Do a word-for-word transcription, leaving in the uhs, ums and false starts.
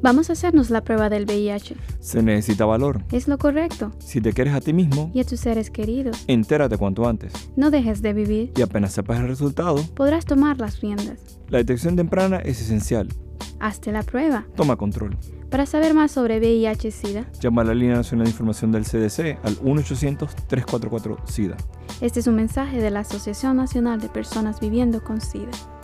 Vamos a hacernos la prueba del V I H. Se necesita valor. Es lo correcto. Si te quieres a ti mismo Y a tus seres queridos. entérate cuanto antes. No dejes de vivir. Y apenas sepas el resultado, Podrás tomar las riendas. la detección temprana es esencial. Hazte la prueba. Toma control. Para saber más sobre V I H SIDA, Llama a la Línea Nacional de Información del C D C al uno ochocientos, tres cuatro cuatro, SIDA. este es un mensaje de la Asociación Nacional de Personas Viviendo con SIDA.